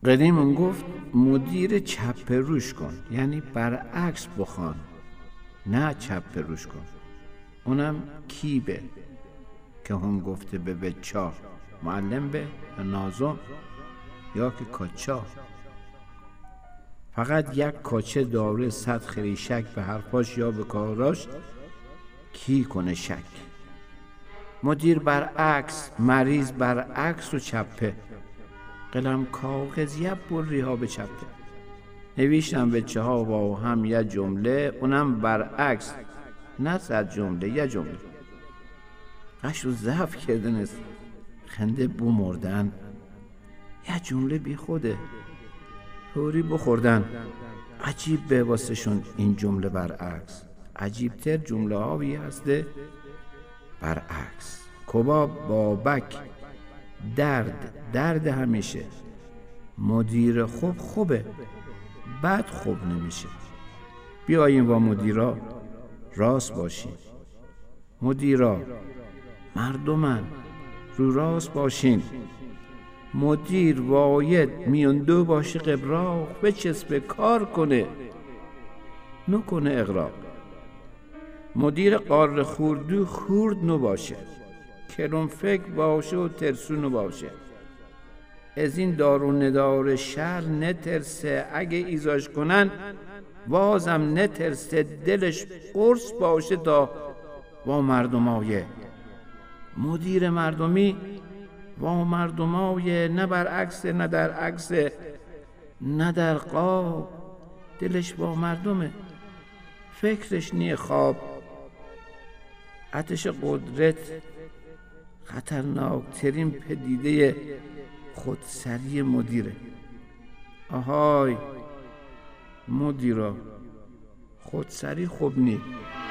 قدیمون گفت مدیر چپ روش کن، یعنی برعکس بخوان، نه چپ روش کن. اونم کیبه که هم گفته به بچا معلم به یا نازم یا که کاچا. فقط یک کاچه داره 100 خریشک به حرفاش یا به کاراش کی کنه شک. مدیر برعکس، مریض برعکس و چپه، قلم کاغذ یه بری ها به چپه. نویشتم بچه ها با هم یه جمله، اونم برعکس، نه 100 جمله، یه جمله. قش و ضعف کردن است، خنده بو مردن، یه جمله بی خوده، طوری بخوردن. عجیب به واسه شون این جمله برعکس. عجیب تر جمله هایی هسته برعکس. کباب بابک، درد همیشه. مدیر خوب خوبه، بد خوب نمیشه. بیاییم با مدیرا راست باشیم. مدیرا مردمن، رو راست باشین. مدیر واید میان دو باشه قبراق، بچسبه کار کنه نکنه اغراق. مدیر قار خوردو خورد نو باشه، کرم فکر باشه و ترسو نو باشه. از این دار و ندار شهر نترسه، اگه ایزاش کنن بازم نترسه. دلش قرص باشه تا با مردمایه. مدیر مردمی با مردمای، نه برعکس نه در عکس نه در قاب. دلش با مردمه، فکرش نیه خواب. آتش قدرت خطرناکترین پدیده خودسری مدیره. آهای مدیرا، خودسری خوب نی.